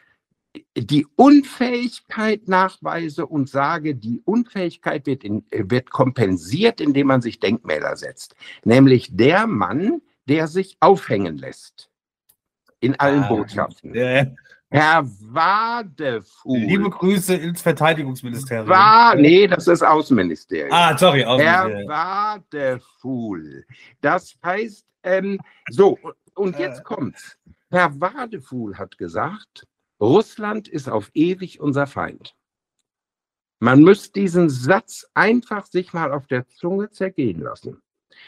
die Unfähigkeit nachweise und sage, die Unfähigkeit wird kompensiert, indem man sich Denkmäler setzt. Nämlich der Mann, der sich aufhängen lässt. In allen Botschaften. Herr Wadefuhl. Liebe Grüße ins Verteidigungsministerium. Nee, das ist Außenministerium. Sorry, Außenministerium. Herr Wadefuhl. Das heißt, so, und jetzt kommt's. Herr Wadefuhl hat gesagt, Russland ist auf ewig unser Feind. Man müsste diesen Satz einfach sich mal auf der Zunge zergehen lassen.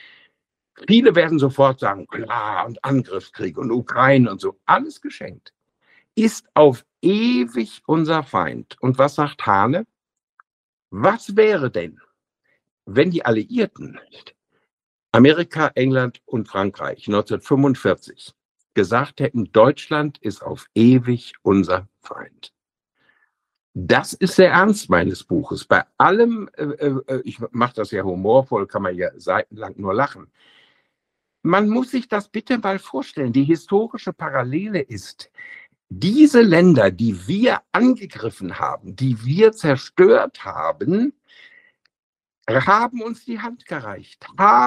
Viele werden sofort sagen, klar, und Angriffskrieg und Ukraine und so, alles geschenkt. Ist auf ewig unser Feind. Und was sagt Hane? Was wäre denn, wenn die Alliierten, Amerika, England und Frankreich 1945, gesagt hätten, Deutschland ist auf ewig unser Feind? Das ist der Ernst meines Buches. Bei allem, ich mache das ja humorvoll, kann man ja seitenlang nur lachen. Man muss sich das bitte mal vorstellen. Die historische Parallele ist, diese Länder, die wir angegriffen haben, die wir zerstört haben, haben uns die Hand gereicht.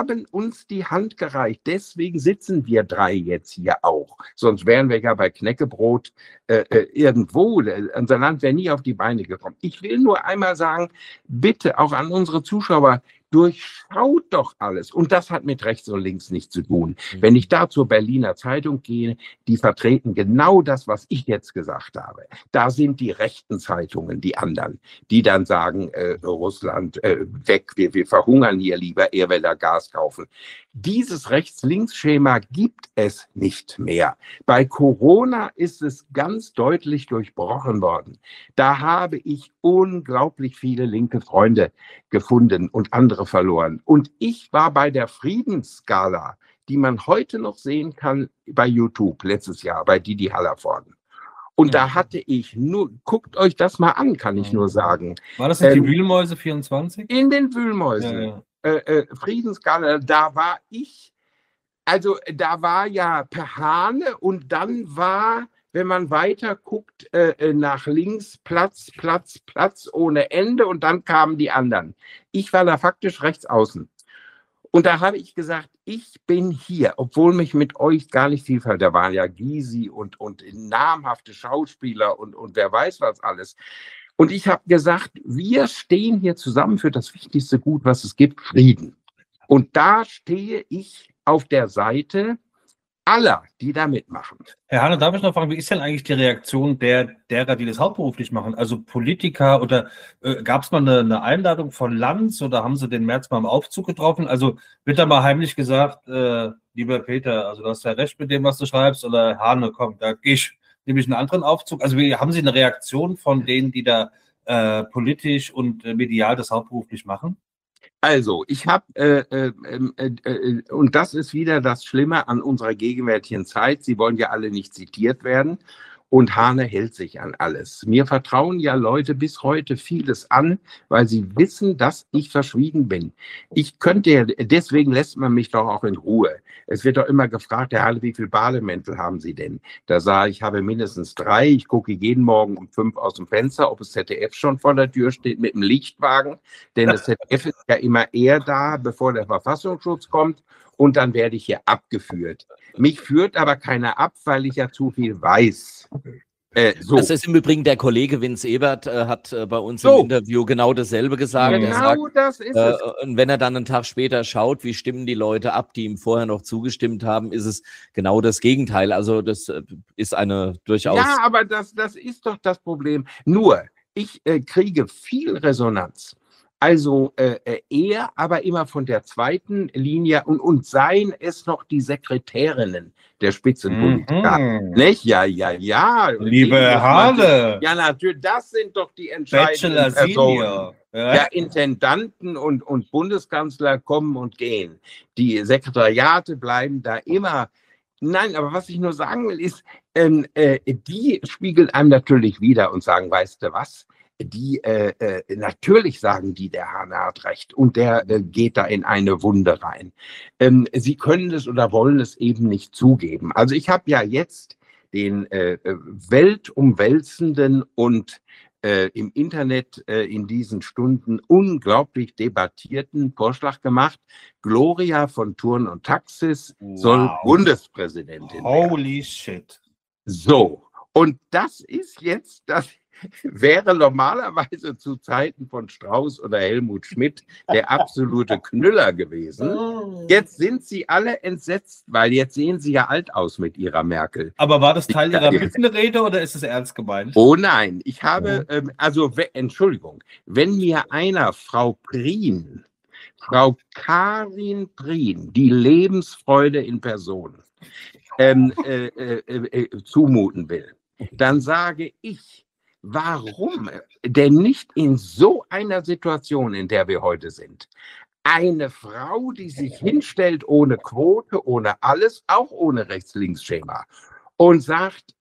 Deswegen sitzen wir 3 jetzt hier auch. Sonst wären wir ja bei Knäckebrot irgendwo. Unser Land wäre nie auf die Beine gekommen. Ich will nur einmal sagen, bitte auch an unsere Zuschauer, durchschaut doch alles. Und das hat mit rechts und links nichts zu tun. Wenn ich da zur Berliner Zeitung gehe, die vertreten genau das, was ich jetzt gesagt habe. Da sind die rechten Zeitungen, die anderen, die dann sagen, Russland weg, wir verhungern hier lieber, ehe wir da Gas kaufen. Dieses Rechts-Links-Schema gibt es nicht mehr. Bei Corona ist es ganz deutlich durchbrochen worden. Da habe ich unglaublich viele linke Freunde gefunden und andere verloren. Und ich war bei der Friedensskala, die man heute noch sehen kann bei YouTube, letztes Jahr bei Didi Hallervorden. Und da hatte ich nur, guckt euch das mal an, kann ich nur sagen. War das nicht die Wühlmäuse 24? In den Wühlmäusen. Ja. Friedensskala, da war ich, also da war ja Per Hane und dann war, wenn man weiter guckt, nach links Platz ohne Ende und dann kamen die anderen. Ich war da faktisch rechts außen. Und da habe ich gesagt, ich bin hier, obwohl mich mit euch gar nicht viel fällt. Da waren ja Gysi und namhafte Schauspieler und wer weiß was alles. Und ich habe gesagt, wir stehen hier zusammen für das wichtigste Gut, was es gibt, Frieden. Und da stehe ich auf der Seite aller, die da mitmachen. Herr Hane, darf ich noch fragen, wie ist denn eigentlich die Reaktion derer, die das hauptberuflich machen? Also Politiker oder gab es mal eine Einladung von Lanz oder haben Sie den Merz mal im Aufzug getroffen? Also wird da mal heimlich gesagt, lieber Peter, also du hast ja recht mit dem, was du schreibst, oder Hane, komm, da nehme ich einen anderen Aufzug. Also haben Sie eine Reaktion von denen, die da politisch und medial das hauptberuflich machen? Also, ich habe, und das ist wieder das Schlimme an unserer gegenwärtigen Zeit, Sie wollen ja alle nicht zitiert werden und Hane hält sich an alles. Mir vertrauen ja Leute bis heute vieles an, weil sie wissen, dass ich verschwiegen bin. Deswegen lässt man mich doch auch in Ruhe. Es wird doch immer gefragt, Herr Hane, wie viele Bademäntel haben Sie denn? Da sage ich, habe mindestens 3. Ich gucke jeden Morgen um 5 aus dem Fenster, ob das ZDF schon vor der Tür steht mit dem Lichtwagen. Denn das ZDF ist ja immer eher da, bevor der Verfassungsschutz kommt. Und dann werde ich hier abgeführt. Mich führt aber keiner ab, weil ich ja zu viel weiß. So. Das ist im Übrigen der Kollege Vince Ebert hat bei uns im Interview genau dasselbe gesagt. Genau, er sagt, das ist es. Und wenn er dann einen Tag später schaut, wie stimmen die Leute ab, die ihm vorher noch zugestimmt haben, ist es genau das Gegenteil. Also das ist eine durchaus... Ja, aber das ist doch das Problem. Nur, ich kriege viel Resonanz. Also er, aber immer von der zweiten Linie und seien es noch die Sekretärinnen der Spitzenpolitiker. Nicht? Ja. Liebe Herr Hane. Ja, natürlich, das sind doch die entscheidenden Personen. Ja, Intendanten und Bundeskanzler kommen und gehen. Die Sekretariate bleiben da immer. Nein, aber was ich nur sagen will, ist, die spiegeln einem natürlich wieder und sagen, weißt du was? Natürlich sagen die, der Hane hat recht und der geht da in eine Wunde rein. Sie können es oder wollen es eben nicht zugeben. Also ich habe ja jetzt den weltumwälzenden und im Internet in diesen Stunden unglaublich debattierten Vorschlag gemacht. Gloria von Thurn und Taxis soll Bundespräsidentin werden. Holy shit. So, und das ist jetzt das... wäre normalerweise zu Zeiten von Strauß oder Helmut Schmidt der absolute Knüller gewesen. Jetzt sind sie alle entsetzt, weil jetzt sehen sie ja alt aus mit ihrer Merkel. Aber war das Teil Ihrer Büttenrede oder ist es ernst gemeint? Oh nein, ich habe, Entschuldigung, wenn mir einer Frau Karin Prien, die Lebensfreude in Person, zumuten will, dann sage ich, warum denn nicht in so einer Situation, in der wir heute sind? Eine Frau, die sich hinstellt ohne Quote, ohne alles, auch ohne Rechts-Links-Schema und sagt,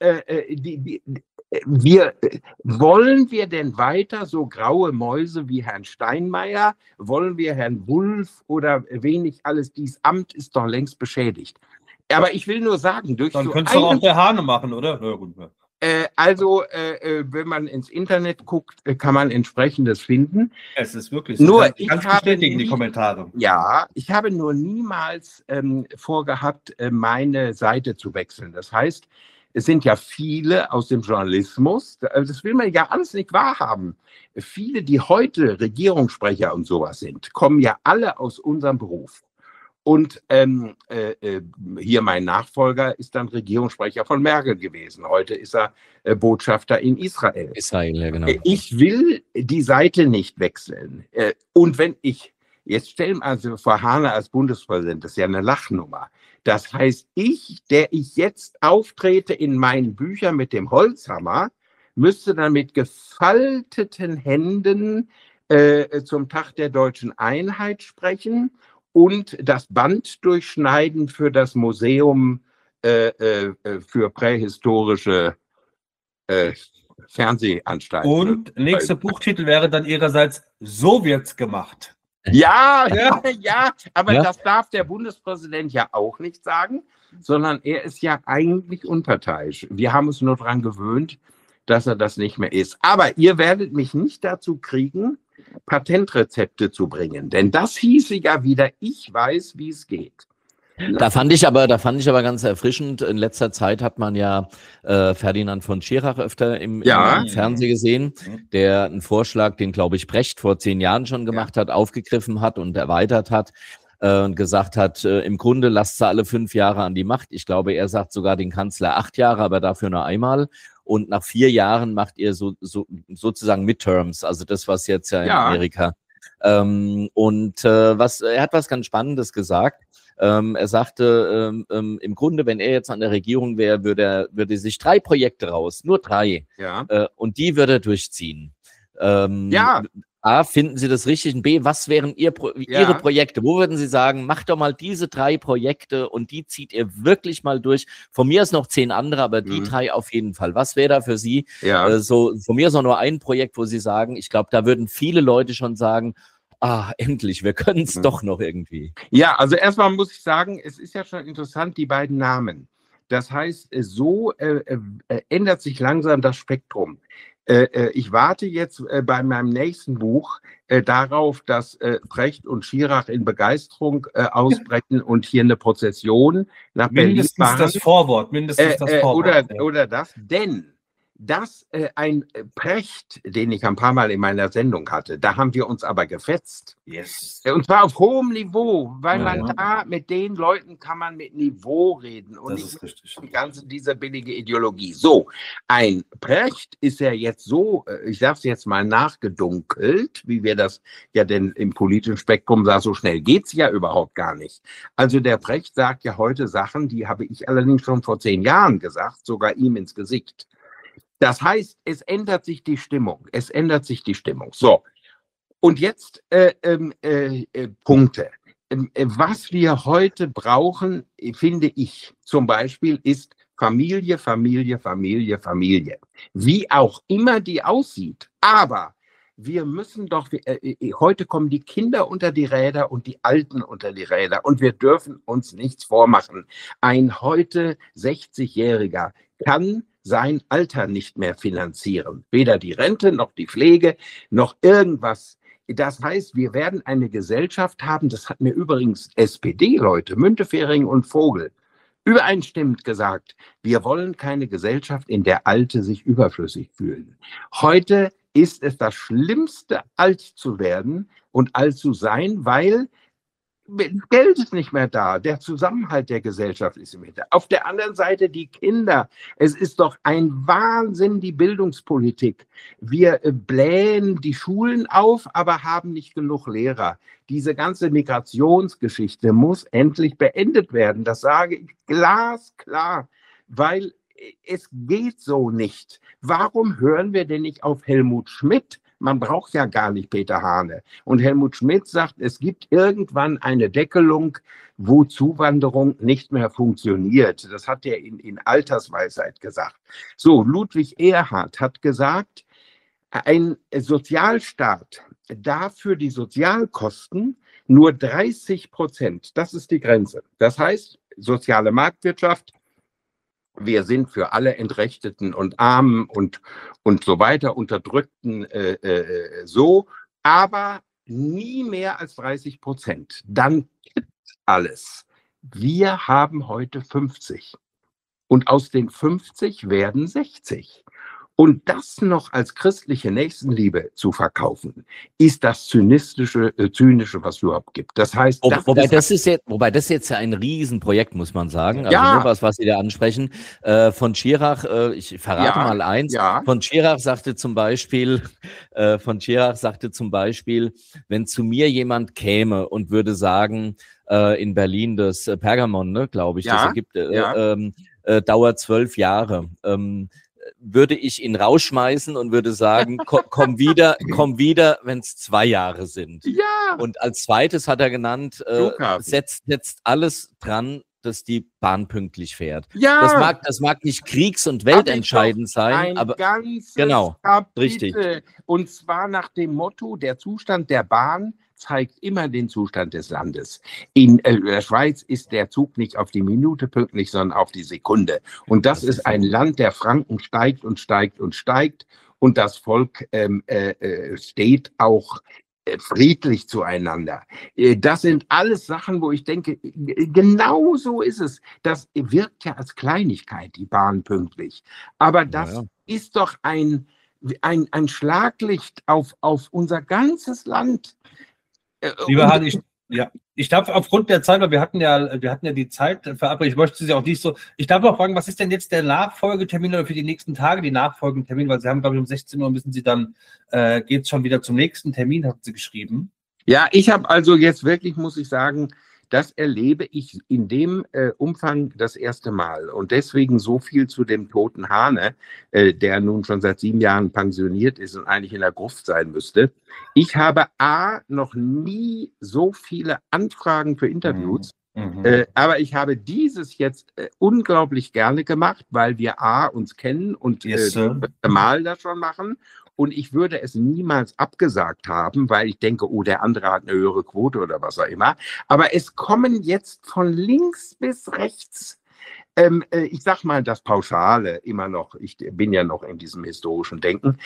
wollen wir denn weiter so graue Mäuse wie Herrn Steinmeier? Wollen wir Herrn Wulff oder wenig alles? Dies Amt ist doch längst beschädigt. Aber ich will nur sagen, dann könntest du auch der Hane machen, oder? Ja, gut. Also, wenn man ins Internet guckt, kann man entsprechendes finden. Es ist wirklich so. Nur Ich bestätigen die Kommentare. Ja, ich habe nur niemals vorgehabt, meine Seite zu wechseln. Das heißt, es sind ja viele aus dem Journalismus, das will man ja alles nicht wahrhaben. Viele, die heute Regierungssprecher und sowas sind, kommen ja alle aus unserem Beruf. Und hier mein Nachfolger ist dann Regierungssprecher von Merkel gewesen. Heute ist er Botschafter in Israel. Israel, ja, genau. Ich will die Seite nicht wechseln. Und wenn ich, jetzt stellen wir also vor Hane als Bundespräsident, das ist ja eine Lachnummer. Das heißt, der ich jetzt auftrete in meinen Büchern mit dem Holzhammer, müsste dann mit gefalteten Händen zum Tag der deutschen Einheit sprechen und das Band durchschneiden für das Museum für prähistorische Fernsehanstalten. Und nächster Buchtitel wäre dann ihrerseits "So wird's gemacht". Ja, aber das darf der Bundespräsident ja auch nicht sagen, sondern er ist ja eigentlich unparteiisch. Wir haben uns nur daran gewöhnt, dass er das nicht mehr ist. Aber ihr werdet mich nicht dazu kriegen, Patentrezepte zu bringen, denn das hieße ja wieder, ich weiß, wie es geht. Da fand ich aber ganz erfrischend. In letzter Zeit hat man ja Ferdinand von Schirach öfter im Fernsehen gesehen, der einen Vorschlag, den, glaube ich, Brecht vor 10 Jahren schon gemacht hat, aufgegriffen hat und erweitert hat und gesagt hat, im Grunde lasst sie alle 5 Jahre an die Macht. Ich glaube, er sagt sogar den Kanzler 8 Jahre, aber dafür nur einmal. Und nach 4 Jahren macht ihr sozusagen Midterms, also das, was jetzt in Amerika. Er hat was ganz Spannendes gesagt. Er sagte, im Grunde, wenn er jetzt an der Regierung wäre, würde sich 3 Projekte raus, nur 3. Und die würde er durchziehen. A, finden Sie das richtig? Und B, was wären Ihre Projekte? Wo würden Sie sagen, macht doch mal diese 3 Projekte und die zieht ihr wirklich mal durch? Von mir ist noch 10 andere, aber die 3 auf jeden Fall. Was wäre da für Sie? Von mir ist auch nur ein Projekt, wo Sie sagen, ich glaube, da würden viele Leute schon sagen, endlich, wir können es doch noch irgendwie. Ja, also erstmal muss ich sagen, es ist ja schon interessant, die beiden Namen. Das heißt, so ändert sich langsam das Spektrum. Ich warte jetzt bei meinem nächsten Buch darauf, dass Brecht und Schirach in Begeisterung ausbrechen und hier eine Prozession nach Berlin machen. Das Vorwort, mindestens das Vorwort. Oder das, denn dass ein Brecht, den ich ein paar Mal in meiner Sendung hatte, da haben wir uns aber gefetzt. Yes. Und zwar auf hohem Niveau, weil man da mit den Leuten kann man mit Niveau reden und nicht diese billige Ideologie. So, ein Brecht ist ja jetzt so, ich sage es jetzt mal nachgedunkelt, wie wir das ja denn im politischen Spektrum sagen, so schnell geht es ja überhaupt gar nicht. Also der Brecht sagt ja heute Sachen, die habe ich allerdings schon vor 10 Jahren gesagt, sogar ihm ins Gesicht. Das heißt, es ändert sich die Stimmung. So, und jetzt Punkte. Was wir heute brauchen, finde ich zum Beispiel, ist Familie, Familie, Familie, Familie. Wie auch immer die aussieht. Aber wir müssen doch, heute kommen die Kinder unter die Räder und die Alten unter die Räder. Und wir dürfen uns nichts vormachen. Ein heute 60-Jähriger kann sein Alter nicht mehr finanzieren. Weder die Rente, noch die Pflege, noch irgendwas. Das heißt, wir werden eine Gesellschaft haben, das hat mir übrigens SPD-Leute, Müntefering und Vogel, übereinstimmend gesagt, wir wollen keine Gesellschaft, in der Alte sich überflüssig fühlen. Heute ist es das Schlimmste, alt zu werden und alt zu sein, weil Geld ist nicht mehr da, der Zusammenhalt der Gesellschaft ist nicht mehr da. Auf der anderen Seite die Kinder. Es ist doch ein Wahnsinn, die Bildungspolitik. Wir blähen die Schulen auf, aber haben nicht genug Lehrer. Diese ganze Migrationsgeschichte muss endlich beendet werden. Das sage ich glasklar, weil es geht so nicht. Warum hören wir denn nicht auf Helmut Schmidt? Man braucht ja gar nicht Peter Hane. Und Helmut Schmidt sagt, es gibt irgendwann eine Deckelung, wo Zuwanderung nicht mehr funktioniert. Das hat er in Altersweisheit gesagt. So, Ludwig Erhard hat gesagt, ein Sozialstaat darf für die Sozialkosten nur 30%, das ist die Grenze. Das heißt, soziale Marktwirtschaft, Wir sind für alle Entrechteten und Armen und so weiter, Unterdrückten so, aber nie mehr als 30%. Dann kippt alles. Wir haben heute 50 und aus den 50 werden 60. Und das noch als christliche Nächstenliebe zu verkaufen, ist das Zynische, was es überhaupt gibt. Das heißt, wobei das jetzt ja ein Riesenprojekt, muss man sagen. Also ja. Nur was Sie da ansprechen. Von Schirach, ich verrate mal eins. Ja. Von Schirach sagte zum Beispiel, wenn zu mir jemand käme und würde sagen, in Berlin das Pergamon, ne, glaube ich, das ergibt, dauert 12 Jahre. Würde ich ihn rausschmeißen und würde sagen, komm wieder, wenn es 2 Jahre sind. Ja. Und als zweites hat er genannt, setzt alles dran, dass die Bahn pünktlich fährt. Ja. Das mag nicht kriegs- und weltentscheidend sein, aber ganzes genau, Kapitel. Richtig. Und zwar nach dem Motto, der Zustand der Bahn zeigt immer den Zustand des Landes. In der Schweiz ist der Zug nicht auf die Minute pünktlich, sondern auf die Sekunde. Und das ist ein Land, der Franken steigt und steigt und steigt. Und das Volk steht auch friedlich zueinander. Das sind alles Sachen, wo ich denke, genau so ist es. Das wirkt ja als Kleinigkeit, die Bahn pünktlich. Aber das ist doch ein Schlaglicht auf unser ganzes Land. Lieber Hahn, ich darf aufgrund der Zeit, weil wir hatten ja die Zeit verabredet, ich möchte Sie auch nicht so, ich darf noch fragen, was ist denn jetzt der Nachfolgetermin oder für die nächsten Tage die Nachfolgetermin, weil Sie haben, glaube ich, um 16 Uhr müssen Sie dann, geht es schon wieder zum nächsten Termin, haben Sie geschrieben. Ja, ich habe also jetzt wirklich, muss ich sagen, das erlebe ich in dem Umfang das erste Mal. Und deswegen so viel zu dem toten Hahne, der nun schon seit 7 Jahren pensioniert ist und eigentlich in der Gruft sein müsste. Ich habe noch nie so viele Anfragen für Interviews, aber ich habe dieses jetzt unglaublich gerne gemacht, weil wir uns kennen und mal das schon machen. Und ich würde es niemals abgesagt haben, weil ich denke, der andere hat eine höhere Quote oder was auch immer. Aber es kommen jetzt von links bis rechts, ich sag mal das Pauschale immer noch, ich bin ja noch in diesem historischen Denken,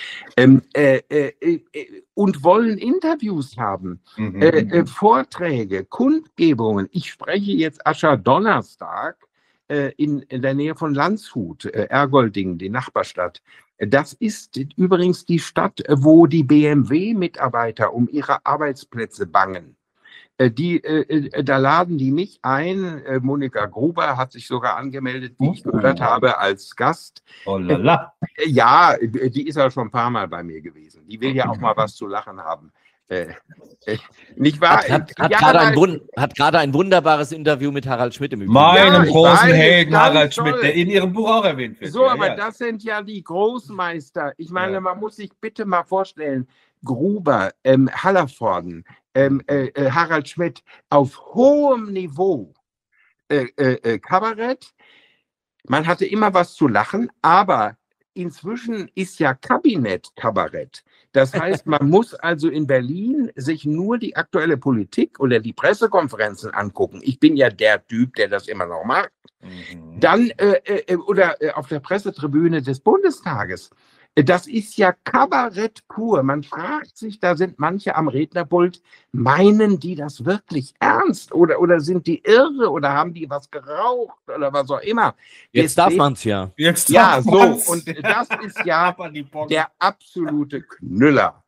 und wollen Interviews haben, Vorträge, Kundgebungen. Ich spreche jetzt Ascherdonnerstag in der Nähe von Landshut, Ergoldingen, die Nachbarstadt. Das ist übrigens die Stadt, wo die BMW-Mitarbeiter um ihre Arbeitsplätze bangen. Da laden die mich ein. Monika Gruber hat sich sogar angemeldet, wie ich gehört habe, als Gast. Oh lala. Ja, die ist ja schon ein paar Mal bei mir gewesen. Die will ja auch mal was zu lachen haben. Nicht wahr? Hat gerade ein wunderbares Interview mit Harald Schmidt im Übrigen. Meinem großen Helden Harald Schmidt, der in Ihrem Buch auch erwähnt wird. So, aber das sind ja die Großmeister. Ich meine, man muss sich bitte mal vorstellen, Gruber, Hallervorden, Harald Schmidt auf hohem Niveau Kabarett. Man hatte immer was zu lachen, aber inzwischen ist ja Kabinett-Kabarett. Das heißt, man muss also in Berlin sich nur die aktuelle Politik oder die Pressekonferenzen angucken. Ich bin ja der Typ, der das immer noch macht. Dann oder auf der Pressetribüne des Bundestages. Das ist ja Kabarett pur. Man fragt sich, da sind manche am Rednerpult, meinen die das wirklich ernst? Oder sind die irre oder haben die was geraucht oder was auch immer? Jetzt darf man es ja. Ja, so. Und das ist ja der absolute Knüller.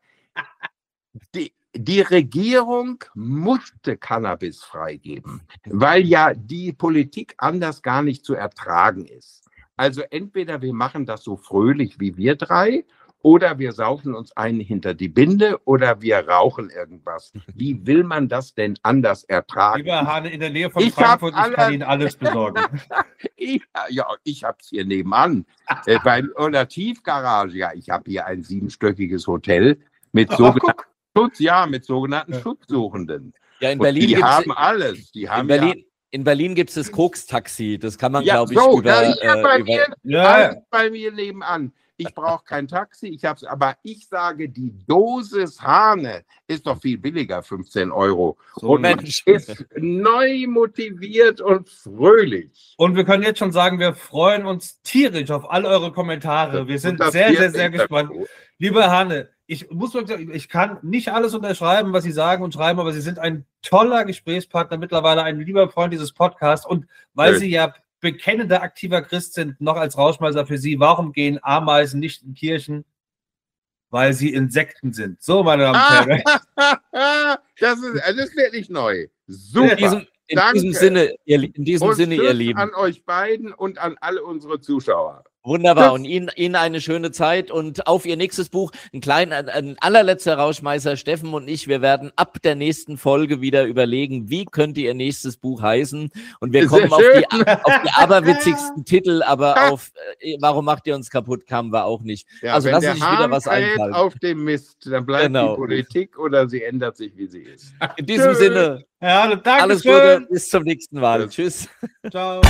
Die Regierung musste Cannabis freigeben, weil ja die Politik anders gar nicht zu ertragen ist. Also entweder wir machen das so fröhlich wie wir drei oder wir saufen uns einen hinter die Binde oder wir rauchen irgendwas. Wie will man das denn anders ertragen? Lieber Hahne, in der Nähe von Frankfurt, ich kann Ihnen alles besorgen. Ich habe es hier nebenan. Bei einer Tiefgarage. Ja, ich habe hier ein 7-stöckiges Hotel mit sogenannten Schutzsuchenden. Ja, in Berlin die haben alles. Die haben in Berlin gibt es das Koks-Taxi. Das kann man, glaube ich, bei mir nebenan. ich brauche kein Taxi, aber ich sage, die Dosis Hane ist doch viel billiger, 15 €. So, und man ist neu motiviert und fröhlich. Und wir können jetzt schon sagen, wir freuen uns tierisch auf all eure Kommentare. Wir sind sehr, sehr, sehr gespannt. Lieber Herr Hane, ich kann nicht alles unterschreiben, was Sie sagen und schreiben, aber Sie sind ein toller Gesprächspartner, mittlerweile ein lieber Freund dieses Podcasts. Und weil Sie ja bekennender aktiver Christ sind, noch als Rauschmeißer für Sie, warum gehen Ameisen nicht in Kirchen? Weil sie Insekten sind. So, meine Damen und Herren. Das ist wirklich neu. Super. In diesem Sinne, ihr Lieben. An euch beiden und an alle unsere Zuschauer. Wunderbar. Und Ihnen eine schöne Zeit und auf Ihr nächstes Buch. Ein allerletzter Rauschmeißer, Steffen und ich, wir werden ab der nächsten Folge wieder überlegen, wie könnte Ihr nächstes Buch heißen. Und wir kommen auf die aberwitzigsten Titel, aber auf warum macht ihr uns kaputt, kamen wir auch nicht. Ja, also lassen Sie sich wieder was einfallen. einfallen. Auf dem Mist, dann bleibt die Politik oder sie ändert sich, wie sie ist. In diesem Sinne, alles Gute, bis zum nächsten Mal. Tschüss. Ciao.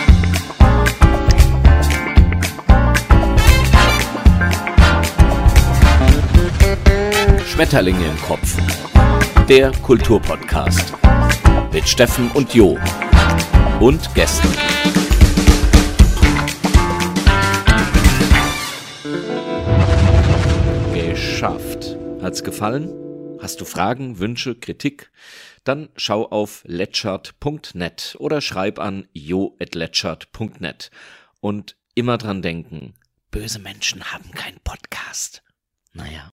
Schmetterlinge im Kopf. Der Kulturpodcast. Mit Steffen und Jo. Und Gästen. Geschafft. Hat's gefallen? Hast du Fragen, Wünsche, Kritik? Dann schau auf letschert.net oder schreib an jo@letschert.net. Und immer dran denken, böse Menschen haben keinen Podcast. Naja.